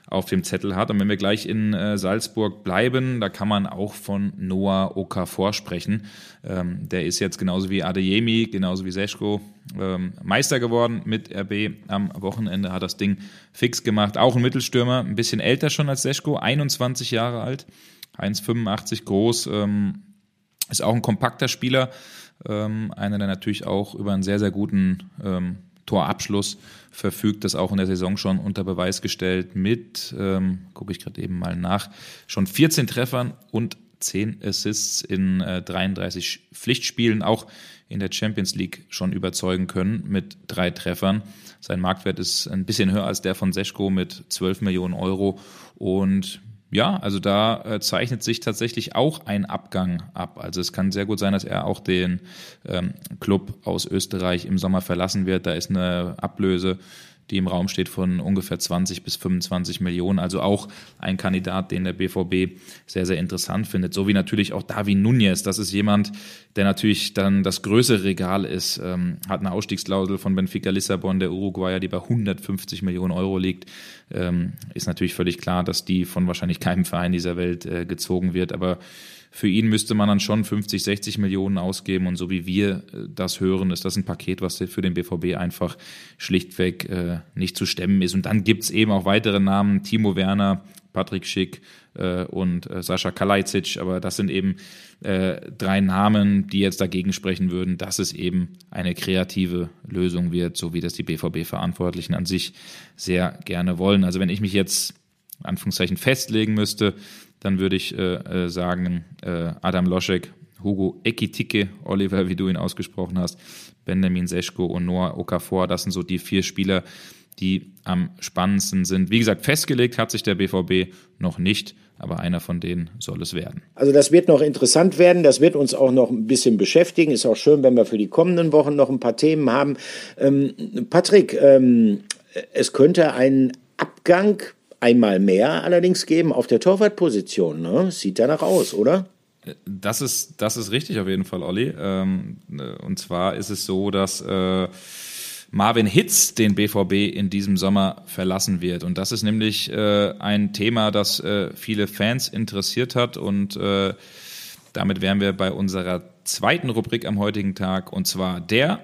auf dem Zettel hat. Und wenn wir gleich in äh, Salzburg bleiben, da kann man auch von Noah Okafor sprechen. Ähm, der ist jetzt genauso wie Adeyemi, genauso wie Seško ähm, Meister geworden mit R B. Am Wochenende hat das Ding fix gemacht. Auch ein Mittelstürmer, ein bisschen älter schon als Seško, einundzwanzig Jahre alt, eins Komma fünfundachtzig groß, ähm, ist auch ein kompakter Spieler, ähm, einer, der natürlich auch über einen sehr, sehr guten ähm, Torabschluss verfügt, das auch in der Saison schon unter Beweis gestellt mit, ähm, gucke ich gerade eben mal nach, schon vierzehn Treffern und zehn Assists in äh, dreiunddreißig Pflichtspielen, auch in der Champions League schon überzeugen können mit drei Treffern. Sein Marktwert ist ein bisschen höher als der von Seško mit zwölf Millionen Euro und ja, also da äh, zeichnet sich tatsächlich auch ein Abgang ab. Also es kann sehr gut sein, dass er auch den ähm, Club aus Österreich im Sommer verlassen wird. Da ist eine Ablöse, die im Raum steht, von ungefähr zwanzig bis fünfundzwanzig Millionen. Also auch ein Kandidat, den der B V B sehr, sehr interessant findet. So wie natürlich auch Darwin Núñez. Das ist jemand, der natürlich dann das größere Regal ist. Ähm, hat eine Ausstiegsklausel von Benfica Lissabon, der Uruguayer, die bei hundertfünfzig Millionen Euro liegt. Ähm, ist natürlich völlig klar, dass die von wahrscheinlich keinem Verein dieser Welt äh, gezogen wird. Aber für ihn müsste man dann schon fünfzig, sechzig Millionen ausgeben und so wie wir das hören, ist das ein Paket, was für den B V B einfach schlichtweg äh, nicht zu stemmen ist. Und dann gibt's eben auch weitere Namen, Timo Werner, Patrick Schick äh, und äh, Sascha Kalajdzic, aber das sind eben äh, drei Namen, die jetzt dagegen sprechen würden, dass es eben eine kreative Lösung wird, so wie das die B V B-Verantwortlichen an sich sehr gerne wollen. Also wenn ich mich jetzt in Anführungszeichen festlegen müsste, dann würde ich äh, sagen, äh, Adam Loschek, Hugo Ekitike, Oliver, wie du ihn ausgesprochen hast, Benjamin Seško und Noah Okafor, das sind so die vier Spieler, die am spannendsten sind. Wie gesagt, festgelegt hat sich der B V B noch nicht, aber einer von denen soll es werden. Also das wird noch interessant werden, das wird uns auch noch ein bisschen beschäftigen. Ist auch schön, wenn wir für die kommenden Wochen noch ein paar Themen haben. Ähm, Patrick, ähm, es könnte einen Abgang einmal mehr allerdings geben auf der Torwartposition, ne? Sieht danach aus, oder? Das ist, das ist richtig auf jeden Fall, Olli. Ähm, und zwar ist es so, dass äh, Marvin Hitz den B V B in diesem Sommer verlassen wird. Und das ist nämlich äh, ein Thema, das äh, viele Fans interessiert hat. Und äh, damit wären wir bei unserer zweiten Rubrik am heutigen Tag, und zwar der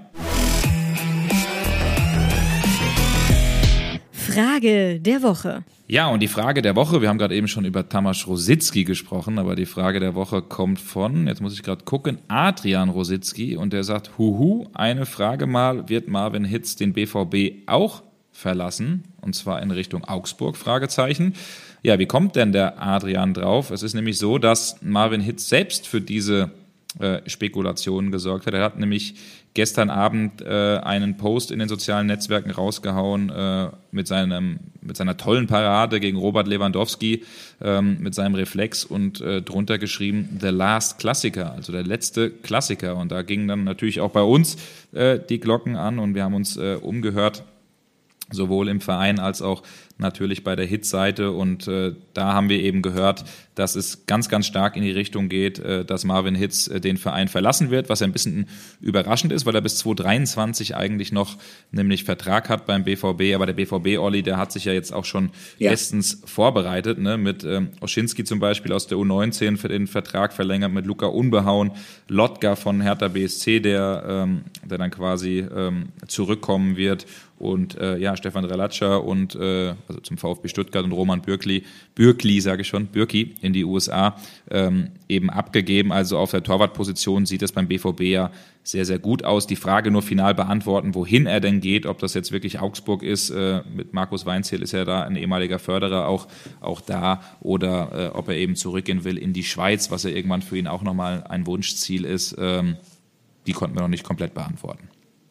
Frage der Woche. Ja, und die Frage der Woche, wir haben gerade eben schon über Tamas Rositzky gesprochen, aber die Frage der Woche kommt von, jetzt muss ich gerade gucken, Adrian Rositzky, und der sagt, huhu, eine Frage mal, wird Marvin Hitz den B V B auch verlassen, und zwar in Richtung Augsburg, Fragezeichen. Ja, wie kommt denn der Adrian drauf? Es ist nämlich so, dass Marvin Hitz selbst für diese äh, Spekulationen gesorgt hat. Er hat nämlich gestern Abend äh, einen Post in den sozialen Netzwerken rausgehauen äh, mit seinem mit seiner tollen Parade gegen Robert Lewandowski, ähm, mit seinem Reflex und äh, drunter geschrieben The Last Klassiker, also der letzte Klassiker. Und da gingen dann natürlich auch bei uns äh, die Glocken an und wir haben uns äh, umgehört, sowohl im Verein als auch natürlich bei der Hitz-Seite, und äh, da haben wir eben gehört, dass es ganz, ganz stark in die Richtung geht, äh, dass Marvin Hitz äh, den Verein verlassen wird, was ein bisschen überraschend ist, weil er bis zwanzig dreiundzwanzig eigentlich noch nämlich Vertrag hat beim B V B, aber der B V B, Olli, der hat sich ja jetzt auch schon ja. bestens vorbereitet, ne? Mit ähm, Oschinski zum Beispiel aus der U neunzehn für den Vertrag verlängert, mit Luca Unbehauen, Lotka von Hertha B S C, der, ähm, der dann quasi ähm, zurückkommen wird, und äh, ja, Stefan Relatscha und äh, also zum VfB Stuttgart, und Roman Bürkli, Bürkli sage ich schon, Bürki in die U S A ähm, eben abgegeben. Also auf der Torwartposition sieht es beim B V B ja sehr, sehr gut aus. Die Frage nur final beantworten, wohin er denn geht, ob das jetzt wirklich Augsburg ist, äh, mit Markus Weinzierl ist ja da ein ehemaliger Förderer auch, auch da, oder äh, ob er eben zurückgehen will in die Schweiz, was ja irgendwann für ihn auch nochmal ein Wunschziel ist, ähm, die konnten wir noch nicht komplett beantworten.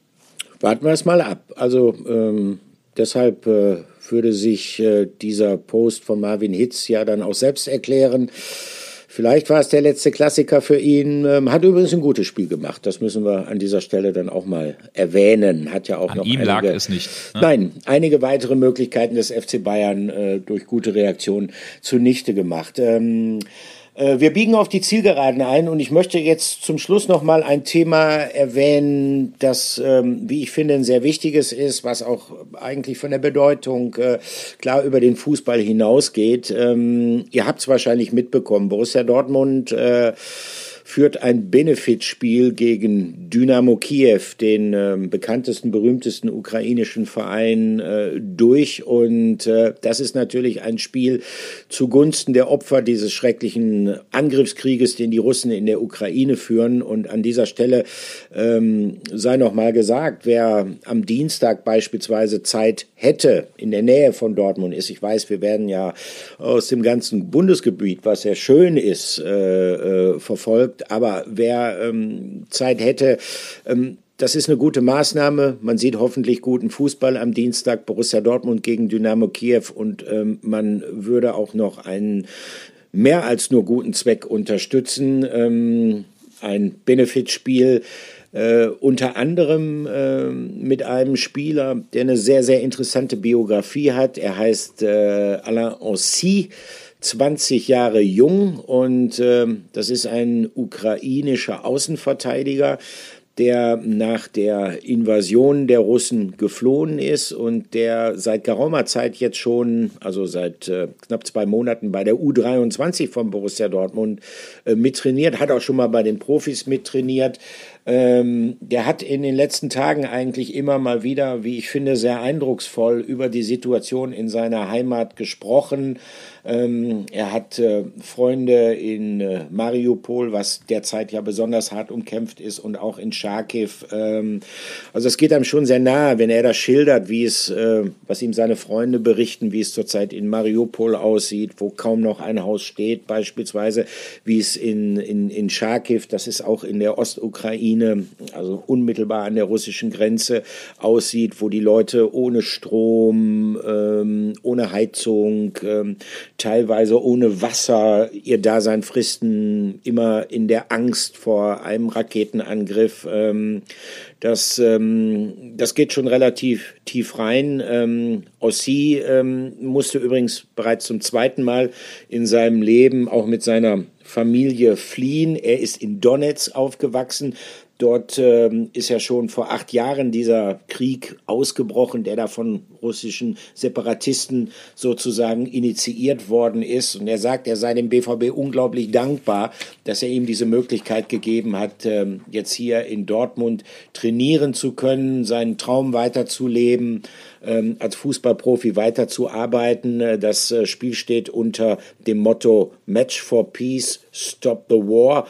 Warten wir es mal ab. Also ähm, deshalb äh, würde sich äh, dieser Post von Marvin Hitz ja dann auch selbst erklären. Vielleicht war es der letzte Klassiker für ihn. Ähm, hat übrigens ein gutes Spiel gemacht. Das müssen wir an dieser Stelle dann auch mal erwähnen. Hat ja auch an noch ihm einige, lag es nicht. Ne? Nein, einige weitere Möglichkeiten des F C Bayern äh, durch gute Reaktionen zunichte gemacht. Ähm, Wir biegen auf die Zielgeraden ein und ich möchte jetzt zum Schluss noch mal ein Thema erwähnen, das, wie ich finde, ein sehr wichtiges ist, was auch eigentlich von der Bedeutung klar über den Fußball hinausgeht. Ihr habt es wahrscheinlich mitbekommen, Borussia Dortmund führt ein Benefitspiel gegen Dynamo Kiew, den äh, bekanntesten, berühmtesten ukrainischen Verein, äh, durch. Und äh, das ist natürlich ein Spiel zugunsten der Opfer dieses schrecklichen Angriffskrieges, den die Russen in der Ukraine führen. Und an dieser Stelle ähm, sei noch mal gesagt, wer am Dienstag beispielsweise Zeit hätte, in der Nähe von Dortmund ist. Ich weiß, wir werden ja aus dem ganzen Bundesgebiet, was sehr schön ist, äh, äh, verfolgt. Aber wer ähm, Zeit hätte, ähm, das ist eine gute Maßnahme. Man sieht hoffentlich guten Fußball am Dienstag, Borussia Dortmund gegen Dynamo Kiew, und ähm, man würde auch noch einen mehr als nur guten Zweck unterstützen. Ähm, ein Benefitspiel, äh, unter anderem äh, mit einem Spieler, der eine sehr, sehr interessante Biografie hat. Er heißt äh, Alain Ancy, zwanzig Jahre jung, und äh, das ist ein ukrainischer Außenverteidiger, der nach der Invasion der Russen geflohen ist und der seit geraumer Zeit jetzt schon, also seit äh, knapp zwei Monaten bei der U dreiundzwanzig von Borussia Dortmund äh, mittrainiert, hat auch schon mal bei den Profis mittrainiert. Ähm, der hat in den letzten Tagen eigentlich immer mal wieder, wie ich finde, sehr eindrucksvoll über die Situation in seiner Heimat gesprochen. Ähm, er hat äh, Freunde in äh, Mariupol, was derzeit ja besonders hart umkämpft ist, und auch in Charkiw. Ähm, also es geht einem schon sehr nahe, wenn er das schildert, wie es, äh, was ihm seine Freunde berichten, wie es zurzeit in Mariupol aussieht, wo kaum noch ein Haus steht, beispielsweise, wie es in, in, in Charkiw, das ist auch in der Ostukraine, also unmittelbar an der russischen Grenze, aussieht, wo die Leute ohne Strom, ähm, ohne Heizung, ähm, teilweise ohne Wasser ihr Dasein fristen, immer in der Angst vor einem Raketenangriff. Ähm, das, ähm, das geht schon relativ tief rein. Ähm, Ancy ähm, musste übrigens bereits zum zweiten Mal in seinem Leben auch mit seiner Familie fliehen. Er ist in Donetsk aufgewachsen. Dort ähm, ist ja schon vor acht Jahren dieser Krieg ausgebrochen, der da von russischen Separatisten sozusagen initiiert worden ist. Und er sagt, er sei dem B V B unglaublich dankbar, dass er ihm diese Möglichkeit gegeben hat, ähm, jetzt hier in Dortmund trainieren zu können, seinen Traum weiterzuleben, ähm, als Fußballprofi weiterzuarbeiten. Das äh, Spiel steht unter dem Motto Match for Peace, Stop the War.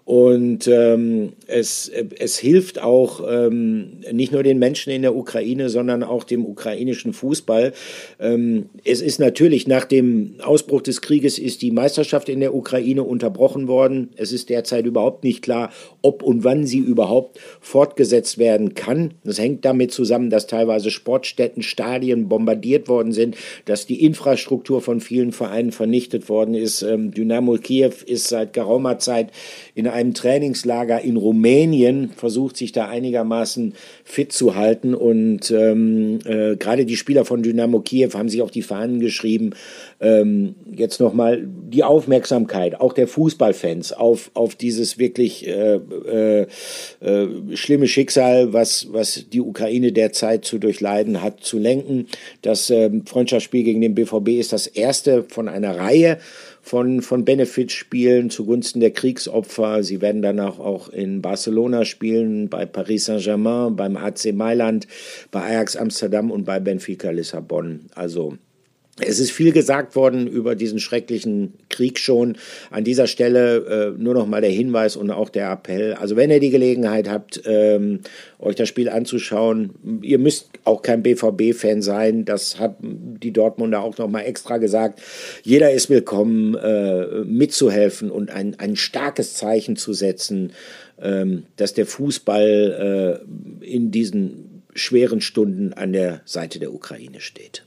Und ähm, es, es hilft auch ähm, nicht nur den Menschen in der Ukraine, sondern auch dem ukrainischen Fußball. Ähm, es ist natürlich nach dem Ausbruch des Krieges ist die Meisterschaft in der Ukraine unterbrochen worden. Es ist derzeit überhaupt nicht klar, ob und wann sie überhaupt fortgesetzt werden kann. Das hängt damit zusammen, dass teilweise Sportstätten, Stadien bombardiert worden sind, dass die Infrastruktur von vielen Vereinen vernichtet worden ist. Ähm, Dynamo Kiew ist seit geraumer Zeit in einem Trainingslager in Rumänien, versucht sich da einigermaßen fit zu halten, und ähm, äh, gerade die Spieler von Dynamo Kiew haben sich auf die Fahnen geschrieben, ähm, jetzt nochmal die Aufmerksamkeit, auch der Fußballfans, auf, auf dieses wirklich äh, äh, äh, schlimme Schicksal, was, was die Ukraine derzeit zu durchleiden hat, zu lenken. Das äh, Freundschaftsspiel gegen den B V B ist das erste von einer Reihe von, von Benefitspielen zugunsten der Kriegsopfer. Sie werden danach auch in Barcelona spielen, bei Paris Saint-Germain, beim A C Mailand, bei Ajax Amsterdam und bei Benfica Lissabon. Also es ist viel gesagt worden über diesen schrecklichen Krieg schon. An dieser Stelle äh, nur noch mal der Hinweis und auch der Appell. Also wenn ihr die Gelegenheit habt, ähm, euch das Spiel anzuschauen, ihr müsst auch kein B V B-Fan sein. Das hat die Dortmunder auch noch mal extra gesagt. Jeder ist willkommen, äh, mitzuhelfen und ein, ein starkes Zeichen zu setzen, ähm, dass der Fußball äh, in diesen schweren Stunden an der Seite der Ukraine steht.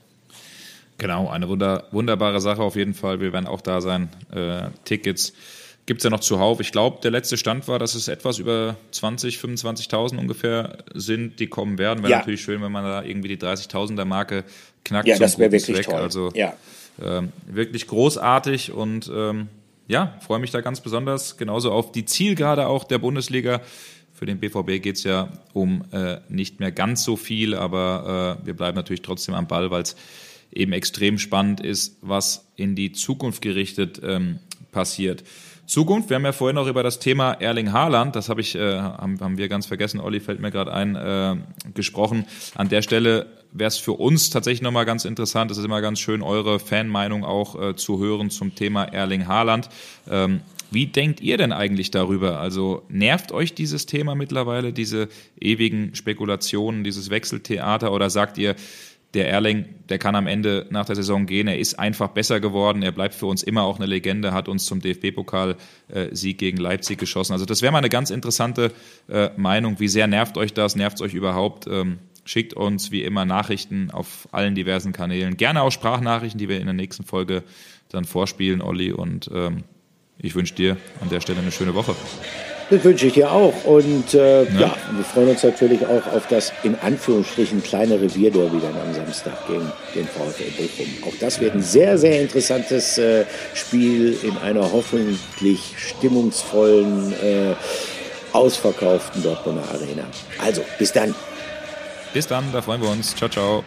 Genau, eine wunder, wunderbare Sache auf jeden Fall. Wir werden auch da sein. Äh, Tickets gibt's ja noch zuhauf. Ich glaube, der letzte Stand war, dass es etwas über zwanzig, fünfundzwanzigtausend ungefähr sind, die kommen werden. Wäre ja natürlich schön, wenn man da irgendwie die dreißigtausender-Marke knackt. Ja, das wäre wirklich Zweck. toll. Also ja. ähm, wirklich großartig, und ähm, ja, freue mich da ganz besonders, genauso auf die Zielgerade auch der Bundesliga. Für den B V B geht es ja um äh, nicht mehr ganz so viel, aber äh, wir bleiben natürlich trotzdem am Ball, weil es eben extrem spannend ist, was in die Zukunft gerichtet ähm, passiert. Zukunft, wir haben ja vorhin noch über das Thema Erling Haaland, das habe ich, äh, haben, haben wir ganz vergessen, Olli, fällt mir gerade ein, äh, gesprochen. An der Stelle wäre es für uns tatsächlich nochmal ganz interessant, es ist immer ganz schön, eure Fanmeinung auch äh, zu hören zum Thema Erling Haaland. Ähm, wie denkt ihr denn eigentlich darüber? Also nervt euch dieses Thema mittlerweile, diese ewigen Spekulationen, dieses Wechseltheater, oder sagt ihr, der Erling, der kann am Ende nach der Saison gehen, er ist einfach besser geworden, er bleibt für uns immer auch eine Legende, hat uns zum D F B-Pokal-Sieg gegen Leipzig geschossen. Also das wäre mal eine ganz interessante äh, Meinung. Wie sehr nervt euch das? Nervt es euch überhaupt? Ähm, schickt uns wie immer Nachrichten auf allen diversen Kanälen. Gerne auch Sprachnachrichten, die wir in der nächsten Folge dann vorspielen, Olli. Und ähm, ich wünsche dir an der Stelle eine schöne Woche. Das wünsche ich dir auch. Und äh, ja. ja, wir freuen uns natürlich auch auf das in Anführungsstrichen kleine Revierderby dann am Samstag gegen den VfL Bochum. Auch das wird ein sehr, sehr interessantes äh, Spiel in einer hoffentlich stimmungsvollen, äh, ausverkauften Dortmunder Arena. Also, bis dann. Bis dann, da freuen wir uns. Ciao, ciao.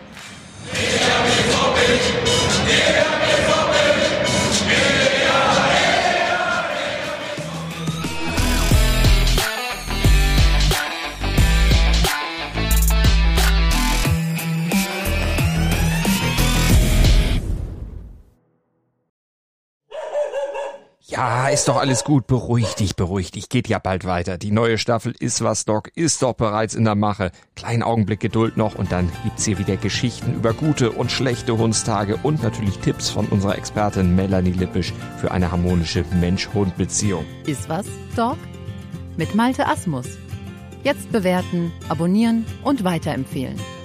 Ja, ist doch alles gut. Beruhig dich, beruhig dich. Geht ja bald weiter. Die neue Staffel Ist was, Doc ist doch bereits in der Mache. Kleinen Augenblick Geduld noch und dann gibt's hier wieder Geschichten über gute und schlechte Hundstage und natürlich Tipps von unserer Expertin Melanie Lippisch für eine harmonische Mensch-Hund-Beziehung. Ist was, Doc? Mit Malte Asmus. Jetzt bewerten, abonnieren und weiterempfehlen.